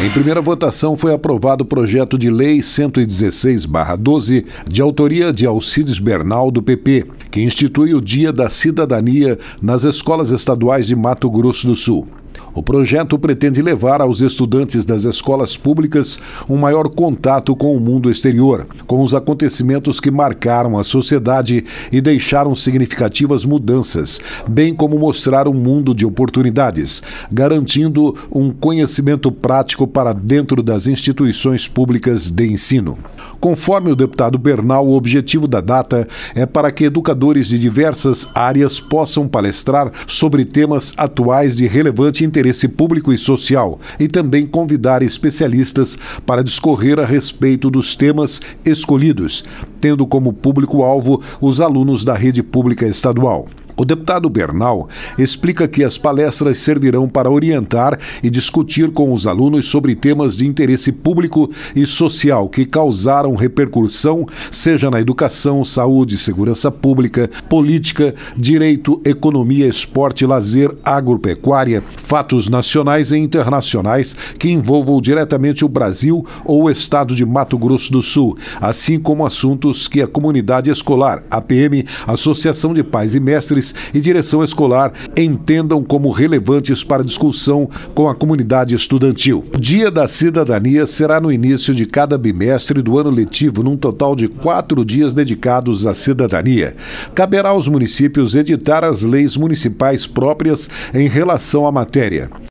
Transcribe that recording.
Em primeira votação foi aprovado o projeto de lei 116/12, de autoria de Alcides Bernal, do PP, que institui o Dia da Cidadania nas escolas estaduais de Mato Grosso do Sul. O projeto pretende levar aos estudantes das escolas públicas um maior contato com o mundo exterior, com os acontecimentos que marcaram a sociedade e deixaram significativas mudanças, bem como mostrar um mundo de oportunidades, garantindo um conhecimento prático para dentro das instituições públicas de ensino. Conforme o deputado Bernal, o objetivo da data é para que educadores de diversas áreas possam palestrar sobre temas atuais de relevante interesse público e social e também convidar especialistas para discorrer a respeito dos temas escolhidos, tendo como público-alvo os alunos da rede pública estadual. O deputado Bernal explica que as palestras servirão para orientar e discutir com os alunos sobre temas de interesse público e social que causaram repercussão, seja na educação, saúde, segurança pública, política, direito, economia, esporte, lazer, agropecuária, fatos nacionais e internacionais que envolvam diretamente o Brasil ou o estado de Mato Grosso do Sul, assim como assuntos que a comunidade escolar, APM, Associação de Pais e Mestres e direção escolar entendam como relevantes para discussão com a comunidade estudantil. O Dia da Cidadania será no início de cada bimestre do ano letivo, num total de 4 dias dedicados à cidadania. Caberá aos municípios editar as leis municipais próprias em relação à matéria.